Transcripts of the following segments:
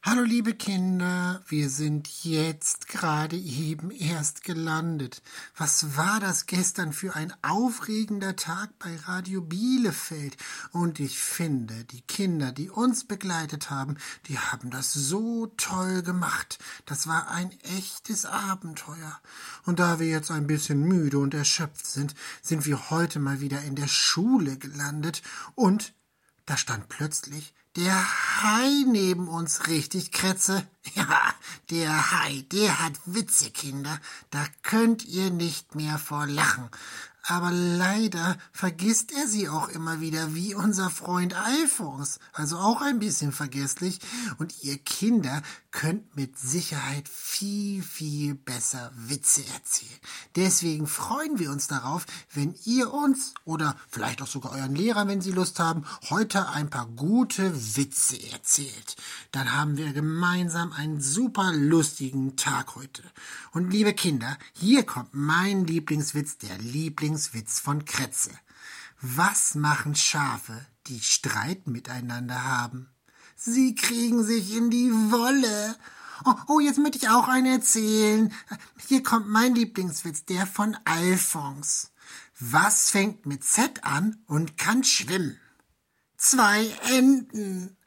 Hallo liebe Kinder, wir sind jetzt gerade eben erst gelandet. Was war das gestern für ein aufregender Tag bei Radio Bielefeld? Und ich finde, die Kinder, die uns begleitet haben, die haben das so toll gemacht. Das war ein echtes Abenteuer. Und da wir jetzt ein bisschen müde und erschöpft sind, sind wir heute mal wieder in der Schule gelandet und da stand plötzlich der Hai neben uns, richtig, Kretze? Ja, der Hai, der hat Witze, Kinder. Da könnt ihr nicht mehr vor lachen. Aber leider vergisst er sie auch immer wieder, wie unser Freund Alfons. Also auch ein bisschen vergesslich. Und ihr Kinder könnt mit Sicherheit viel, viel besser Witze erzählen. Deswegen freuen wir uns darauf, wenn ihr uns oder vielleicht auch sogar euren Lehrern, wenn sie Lust haben, heute ein paar gute Witze erzählt. Dann haben wir gemeinsam einen super lustigen Tag heute. Und liebe Kinder, hier kommt mein Lieblingswitz, der Lieblingswitz von Kretze. Was machen Schafe, die Streit miteinander haben? Sie kriegen sich in die Wolle. Oh, jetzt möchte ich auch einen erzählen. Hier kommt mein Lieblingswitz, der von Alfons. Was fängt mit Z an und kann schwimmen? 2 Enten.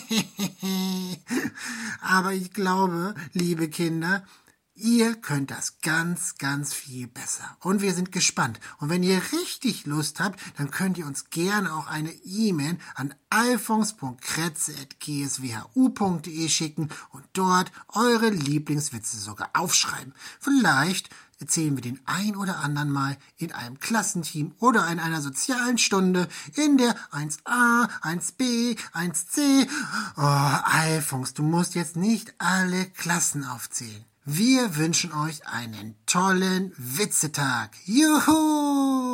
Aber ich glaube, liebe Kinder, ihr könnt das ganz, ganz viel besser. Und wir sind gespannt. Und wenn ihr richtig Lust habt, dann könnt ihr uns gerne auch eine E-Mail an alfons.kretze@gswhu.de schicken und dort eure Lieblingswitze sogar aufschreiben. Vielleicht erzählen wir den ein oder anderen Mal in einem Klassenteam oder in einer sozialen Stunde in der 1a, 1b, 1c. Oh, Alfons, du musst jetzt nicht alle Klassen aufzählen. Wir wünschen euch einen tollen Witzetag. Juhu!